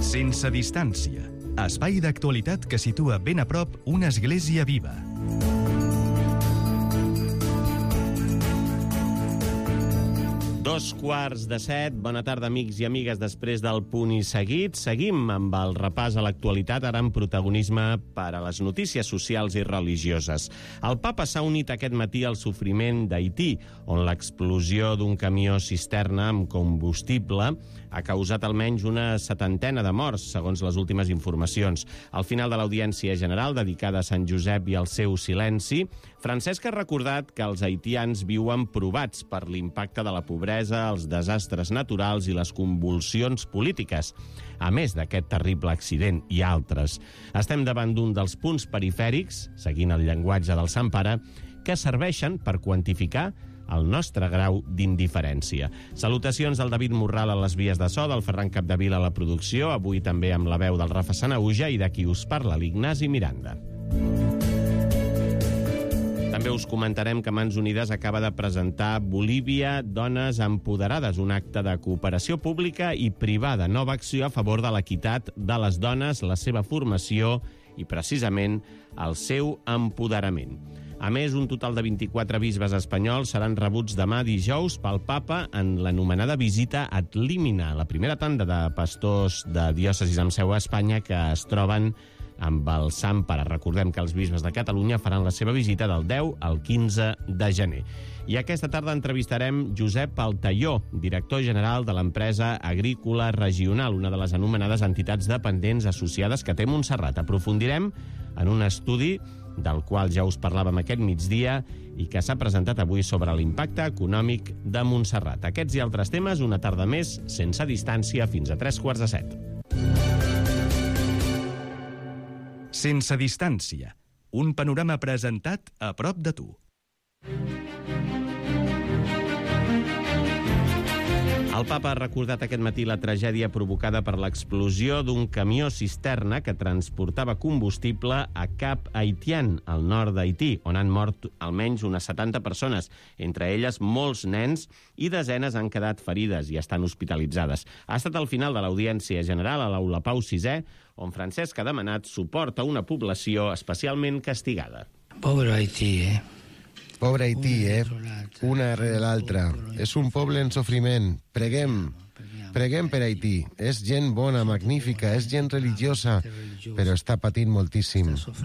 Sense distància. Espai d'actualitat que situa ben a prop una església viva. Dos quarts de 7. Bona tarda, amics i amigues. Després del punt i seguit, seguim amb el repàs a l'actualitat, ara amb protagonisme per a les notícies socials i religioses. El papa s'ha unit aquest matí al sofriment d'Haití, on l'explosió d'un camió cisterna amb combustible ha causat almenys una 70 de morts, segons les últimes informacions. Al final de l'audiència general, dedicada a Sant Josep i al seu silenci, Francesc ha recordat que els haitians viuen provats per l'impacte de la pobresa, els desastres naturals i les convulsions polítiques. A més d'aquest terrible accident i altres, estem davant d'un dels punts perifèrics, seguint el llenguatge del Sant Pare, que serveixen per quantificar el nostre grau d'indiferència. Salutacions del David Morral a les vies de so, del Ferran Capdevila a la producció, avui també amb la veu del Rafa Sanahuja i de qui us parla, l'Ignasi Miranda. També us comentarem que Mans Unides acaba de presentar Bolívia Dones Empoderades, un acte de cooperació pública i privada, nova acció a favor de l'equitat de les dones, la seva formació i, precisament, el seu empoderament. A més, un total de 24 bisbes espanyols seran rebuts demà dijous pel papa en l'anomenada visita ad limina, la primera tanda de pastors de diòcesis amb seu a Espanya que es troben amb el Sant Pare. Recordem que els bisbes de Catalunya faran la seva visita del 10 al 15 de gener. I aquesta tarda entrevistarem Josep Altaió, director general de l'empresa agrícola regional, una de les anomenades entitats dependents associades que té Montserrat. Aprofundirem en un estudi del qual ja us parlàvem aquest migdia i que s'ha presentat avui sobre l'impacte econòmic de Montserrat. Aquests i altres temes, una tarda més, sense distància, fins a 7:03. Sense distància. Un panorama presentat a prop de tu. El papa ha recordat aquest matí la tragèdia provocada per l'explosió d'un camió cisterna que transportava combustible a Cap Haitian, al nord d'Haití, on han mort almenys unes 70 persones, entre elles molts nens, i desenes han quedat ferides i estan hospitalitzades. Ha estat al final de l'audiència general a l'Aula Pau VI, on Francesc ha demanat suport a una població especialment castigada. Pobre Haití, Pobre Haití, una rere l'altra. És un poble en sofriment. Preguem per Haití. És gent bona, magnífica, és gent religiosa, però està patint moltíssim. Soc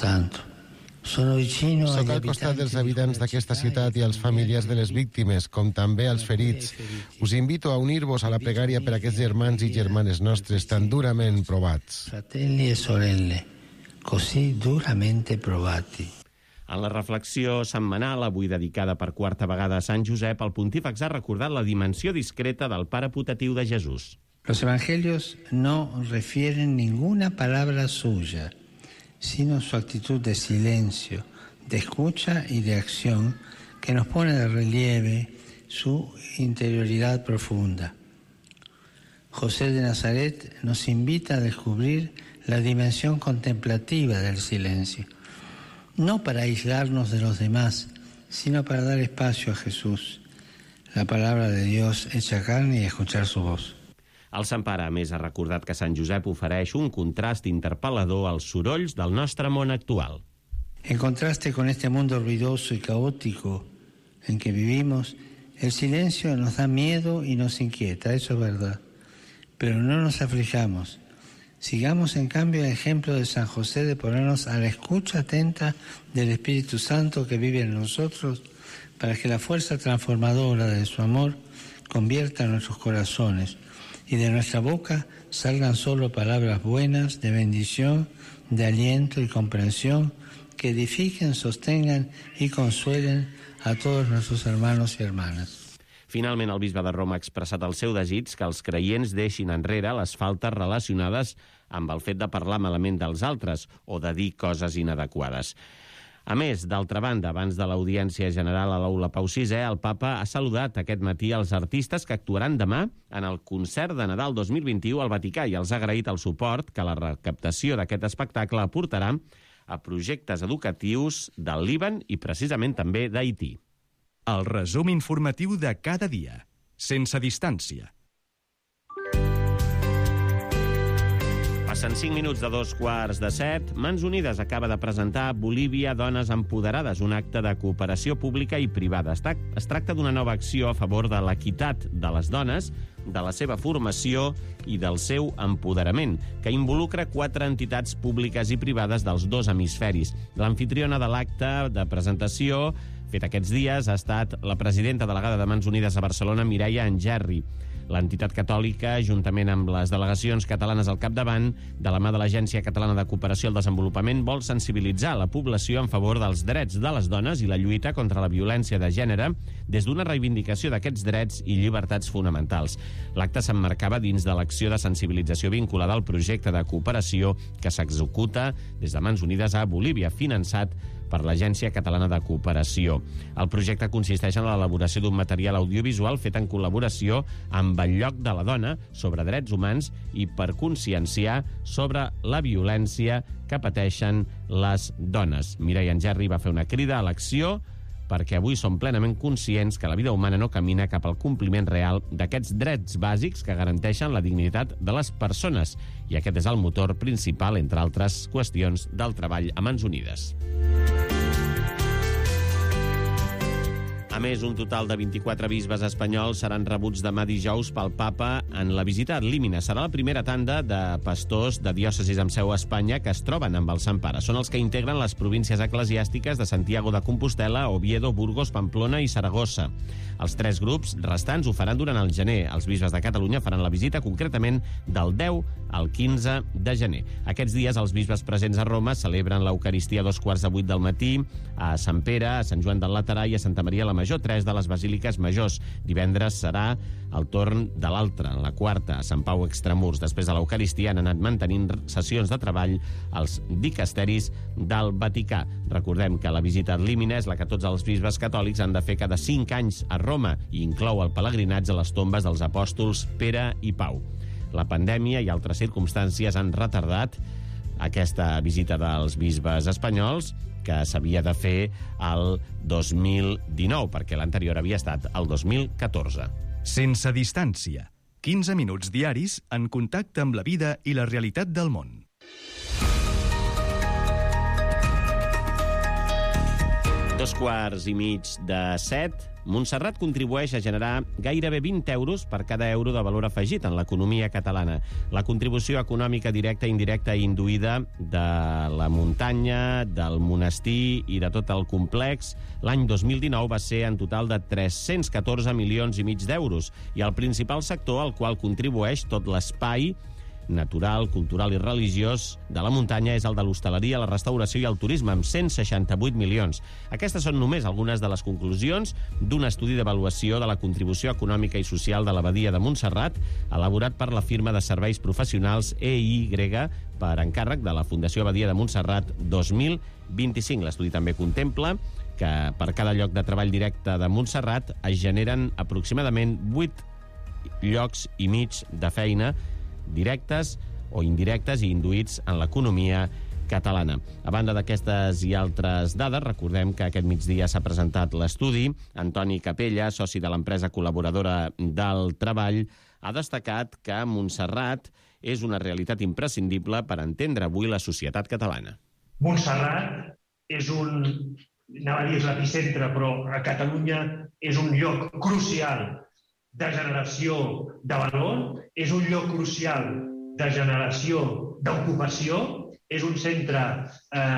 al costat dels habitants d'aquesta ciutat i als familiars de les víctimes, com també als ferits. Us invito a unir-vos a la pregària per aquests germans i germanes nostres tan durament provats. Fratelli e sorelle, così duramente provati. En la reflexió setmanal, avui dedicada per quarta vegada a Sant Josep, el pontífex ha recordat la dimensió discreta del pare putatiu de Jesús. Los evangelios no refieren ninguna palabra suya, sino su actitud de silencio, de escucha y de acción que nos pone de relieve su interioridad profunda. José de Nazaret nos invita a descubrir la dimensión contemplativa del silencio, no para aislarnos de los demás, sino para dar espacio a Jesús, la palabra de Dios hecha carne y escuchar su voz. El Sant Pare, a més, ha recordat que Sant Josep ofereix un contrast interpel·lador als sorolls del nostre món actual. En contraste con este mundo ruidoso y caótico en que vivimos, el silencio nos da miedo y nos inquieta, eso es verdad. Pero no nos aflijamos. Sigamos, en cambio, el ejemplo de San José de ponernos a la escucha atenta del Espíritu Santo que vive en nosotros para que la fuerza transformadora de su amor convierta nuestros corazones y de nuestra boca salgan solo palabras buenas, de bendición, de aliento y comprensión que edifiquen, sostengan y consuelen a todos nuestros hermanos y hermanas. Finalment, el bisbe de Roma ha expressat el seu desig que els creients deixin enrere les faltes relacionades amb el fet de parlar malament dels altres o de dir coses inadequades. A més, d'altra banda, abans de l'audiència general a l'Aula Pau VI, el papa ha saludat aquest matí els artistes que actuaran demà en el concert de Nadal 2021 al Vaticà i els ha agraït el suport que la recaptació d'aquest espectacle aportarà a projectes educatius del Líban i precisament també d'Haití. El resum informatiu de cada dia, sense distància. Passen 5 minuts de 2:45. Mans Unides acaba de presentar Bolívia Dones Empoderades, un acte de cooperació pública i privada. Es tracta d'una nova acció a favor de l'equitat de les dones, de la seva formació i del seu empoderament, que involucra 4 entitats públiques i privades dels 2 hemisferis. L'amfitriona de l'acte de presentació, fet aquests dies, ha estat la presidenta delegada de Mans Unides a Barcelona, Mireia Angerri. L'entitat catòlica, juntament amb les delegacions catalanes al capdavant, de la mà de l'Agència Catalana de Cooperació al Desenvolupament, vol sensibilitzar la població en favor dels drets de les dones i la lluita contra la violència de gènere des d'una reivindicació d'aquests drets i llibertats fonamentals. L'acte s'emmarcava dins de l'acció de sensibilització vinculada al projecte de cooperació que s'executa des de Mans Unides a Bolívia, finançat per l'Agència Catalana de Cooperació. El projecte consisteix en l'elaboració d'un material audiovisual fet en col·laboració amb el Lloc de la Dona sobre drets humans i per conscienciar sobre la violència que pateixen les dones. Mireia Angerri va fer una crida a l'acció perquè avui som plenament conscients que la vida humana no camina cap al compliment real d'aquests drets bàsics que garanteixen la dignitat de les persones. I aquest és el motor principal, entre altres qüestions, del treball a Mans Unides. A més, un total de 24 bisbes espanyols seran rebuts demà dijous pel papa en la visita ad limina. Serà la primera tanda de pastors de diòcesis amb seu a Espanya que es troben amb el Sant Pare. Són els que integren les províncies eclesiàstiques de Santiago de Compostela, Oviedo, Burgos, Pamplona i Saragossa. Els 3 grups restants ho faran durant el gener. Els bisbes de Catalunya faran la visita concretament del 10 al 15 de gener. Aquests dies els bisbes presents a Roma celebren l'Eucaristia a 7:15 del matí, a Sant Pere, a Sant Joan del Laterà i a Santa Maria la Major, 3 de les basíliques majors. Divendres serà el torn de l'altra, la 4, a Sant Pau Extramurs. Després de l'Eucaristia han anat mantenint sessions de treball als dicasteris del Vaticà. Recordem que la visita ad limina és la que tots els bisbes catòlics han de fer cada 5 anys a Roma i inclou el pelegrinatge a les tombes dels apòstols Pere i Pau. La pandèmia i altres circumstàncies han retardat aquesta visita dels bisbes espanyols, que s'havia de fer el 2019, perquè l'anterior havia estat el 2014. Sense distància. 15 minuts diaris en contacte amb la vida i la realitat del món. Dos quarts i mig de 7. Montserrat contribueix a generar gairebé 20 euros per cada euro de valor afegit en l'economia catalana. La contribució econòmica directa, indirecta i induïda de la muntanya, del monestir i de tot el complex l'any 2019 va ser en total de 314 milions i mig d'euros. I el principal sector al qual contribueix tot l'espai natural, cultural i religiós de la muntanya és el de l'hostaleria, la restauració i el turisme, amb 168 milions. Aquestes són només algunes de les conclusions d'un estudi d'avaluació de la contribució econòmica i social de l'Abadia de Montserrat, elaborat per la firma de serveis professionals EY per encàrrec de la Fundació Abadia de Montserrat 2025. L'estudi també contempla que per cada lloc de treball directe de Montserrat es generen aproximadament 8 llocs i mig de feina directes o indirectes i induïts en l'economia catalana. A banda d'aquestes i altres dades, recordem que aquest migdia s'ha presentat l'estudi. Antoni Capella, soci de l'empresa col·laboradora del Treball, ha destacat que Montserrat és una realitat imprescindible per entendre avui la societat catalana. Montserrat és anava a dir l'epicentre, però a Catalunya és un lloc crucial de generació de valor, és un lloc crucial de generació d'ocupació, és un centre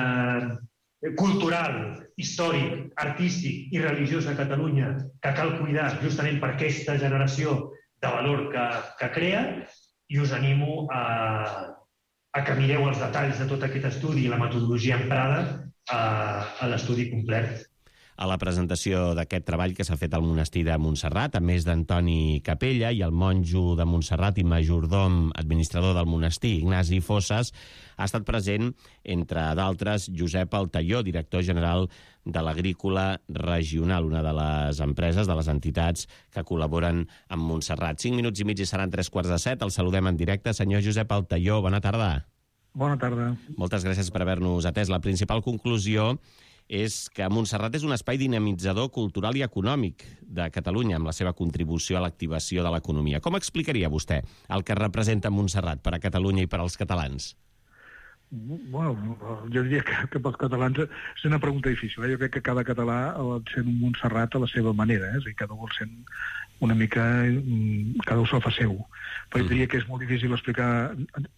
cultural, històric, artístic i religiós de Catalunya que cal cuidar justament per aquesta generació de valor que crea, i us animo a que mireu els detalls de tot aquest estudi i la metodologia emprada a l'estudi complet. A la presentació d'aquest treball que s'ha fet al monestir de Montserrat, a més d'Antoni Capella i el monjo de Montserrat i majordom administrador del monestir, Ignasi Fosses, ha estat present, entre d'altres, Josep Altaió, director general de l'Agrícola Regional, una de les empreses, de les entitats que col·laboren amb Montserrat. 5 minuts i mig i seran 7:15. El saludem en directe. Senyor Josep Altaió, bona tarda. Bona tarda. Moltes gràcies per haver-nos atès. La principal conclusió és que Montserrat és un espai dinamitzador cultural i econòmic de Catalunya, amb la seva contribució a l'activació de l'economia. Com explicaria vostè el que representa Montserrat per a Catalunya i per als catalans? Bueno, jo diria que pels catalans és una pregunta difícil. Jo crec que cada català el sent un Montserrat a la seva manera, és a dir, cada un el sent una mica, cada un se'l fa seu. Però jo diria que és molt difícil explicar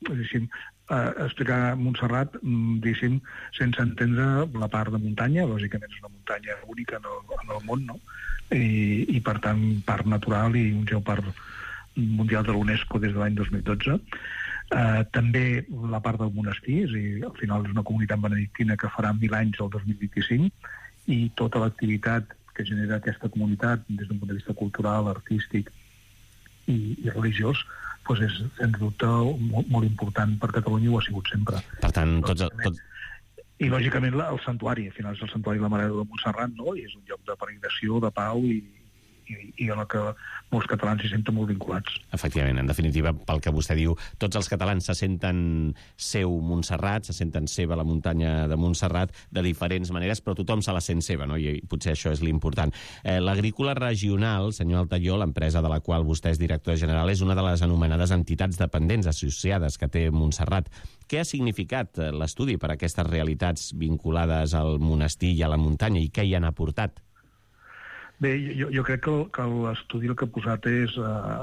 Montserrat, diguéssim, sense entendre la part de muntanya. Lògicament és una muntanya única en el món, no? I per tant, parc natural i un geoparc mundial de l'UNESCO des de l'any 2012. També la part del monestir, és a dir, al final és una comunitat benedictina que farà 1.000 anys el 2025, i tota l'activitat que genera aquesta comunitat des d'un punt de vista cultural, artístic i religiós, doncs és, sens dubte, molt important per Catalunya i ho ha sigut sempre. Per tant, I, lògicament, el santuari, al final és el santuari de la Mare de Montserrat, no? I és un lloc de peregrinació, de pau i en el que molts catalans s'hi senten molt vinculats. Efectivament, en definitiva, pel que vostè diu, tots els catalans se senten seu Montserrat, se senten seva la muntanya de Montserrat de diferents maneres, però tothom se la sent seva, no? I potser això és l'important. L'Agrícola Regional, senyor Altaió, l'empresa de la qual vostè és director general, és una de les anomenades entitats dependents associades que té Montserrat. Què ha significat l'estudi per a aquestes realitats vinculades al monestir i a la muntanya i què hi han aportat? Bé, jo crec que l'estudi el que ha posat és,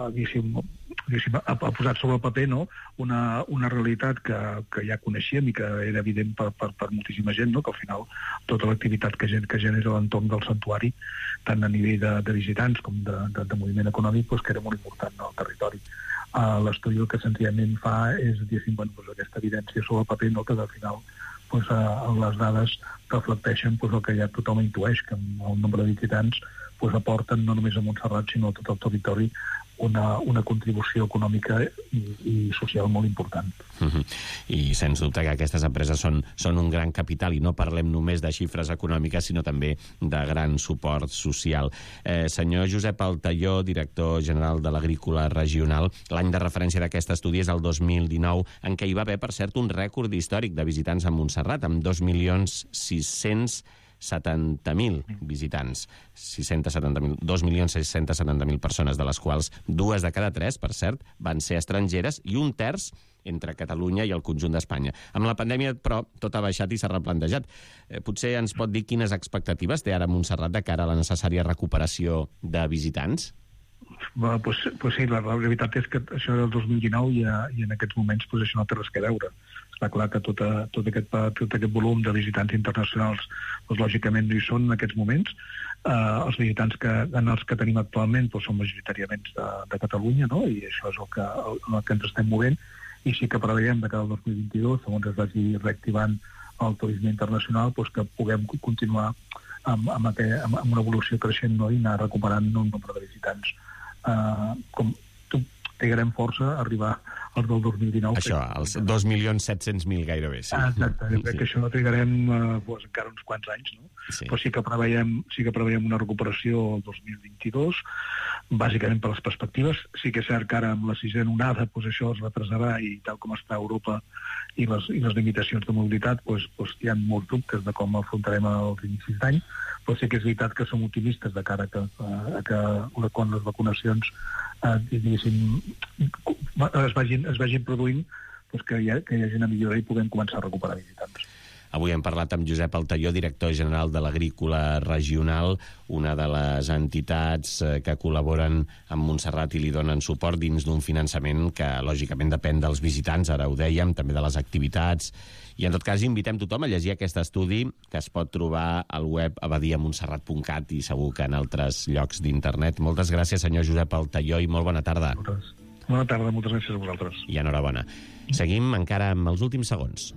ha posat sobre el paper, no?, una realitat que ja coneixíem i que era evident per moltíssima gent, no?, que al final tota l'activitat que genera l'entorn del santuari, tant a nivell de visitants com de moviment econòmic, doncs que era molt important al territori. L'estudi el que senzillament fa és, diguéssim, aquesta evidència sobre el paper, no?, que al final les dades reflecteixen el que ja tothom intueix, que el nombre de visitants aporten no només a Montserrat, sinó a tot el territori una contribució econòmica i social molt important. I sens dubte que aquestes empreses són un gran capital i no parlem només de xifres econòmiques, sinó també de gran suport social. Senyor Josep Altaió, director general de l'Agrícola Regional, l'any de referència d'aquest estudi és el 2019, en què hi va haver, per cert, un rècord històric de visitants a Montserrat, amb 2.670.000 visitants, 2.670.000 persones, de les quals 2 de cada 3, per cert, van ser estrangeres i 1/3 entre Catalunya i el conjunt d'Espanya. Amb la pandèmia, però, tot ha baixat i s'ha replantejat. Potser ens pot dir quines expectatives té ara Montserrat de cara a la necessària recuperació de visitants? Pues sí, la veritat és que això del 2019 i en aquests moments això no té res que veure. Està clar que tot aquest volum de visitants internacionals lògicament no hi són en aquests moments. Els visitants que tenim actualment són majoritàriament de Catalunya, no? I això és el que ens estem movent, i sí que preveiem de cara al 2022, segons es vagi reactivant el turisme internacional, que puguem continuar amb una evolució creixent, no? I anar recuperant un nombre de visitants com trigarem força a arribar al del 2019. Això, els 2.700.000 gairebé. Sí. Exacte, jo crec que això no trigarem encara uns quants anys, no? Sí. Però sí que preveiem una recuperació el 2022, bàsicament per les perspectives. Sí que és cert que ara amb la 6a onada això es retrasarà, i tal com està Europa i les limitacions de mobilitat, hi ha molts dubtes de com afrontarem els inicis d'any, però sí que és veritat que som optimistes de cara a que quan les vacunacions diguéssim es vagin produint, que hi hagi una millora i puguem començar a recuperar visitants. Avui hem parlat amb Josep Altaió, director general de l'Agrícola Regional, una de les entitats que col·laboren amb Montserrat i li donen suport dins d'un finançament que, lògicament, depèn dels visitants, ara ho dèiem, també de les activitats. I, en tot cas, invitem tothom a llegir aquest estudi, que es pot trobar al web abadiamontserrat.cat i segur que en altres llocs d'internet. Moltes gràcies, senyor Josep Altaió, i molt bona tarda. Bona tarda, moltes gràcies a vosaltres. I enhorabona. Seguim encara amb els últims segons.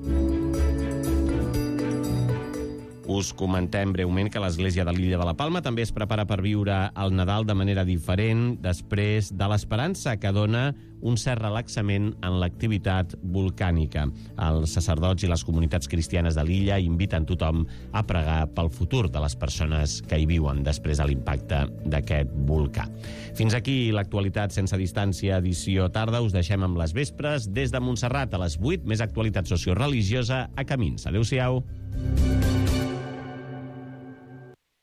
Us comentem breument que l'Església de l'Illa de la Palma també es prepara per viure el Nadal de manera diferent després de l'esperança que dona un cert relaxament en l'activitat volcànica. Els sacerdots i les comunitats cristianes de l'illa inviten tothom a pregar pel futur de les persones que hi viuen després de l'impacte d'aquest volcà. Fins aquí l'actualitat sense distància, edició tarda. Us deixem amb les vespres des de Montserrat a les 8, més actualitat socioreligiosa a Camins. Adéu-siau.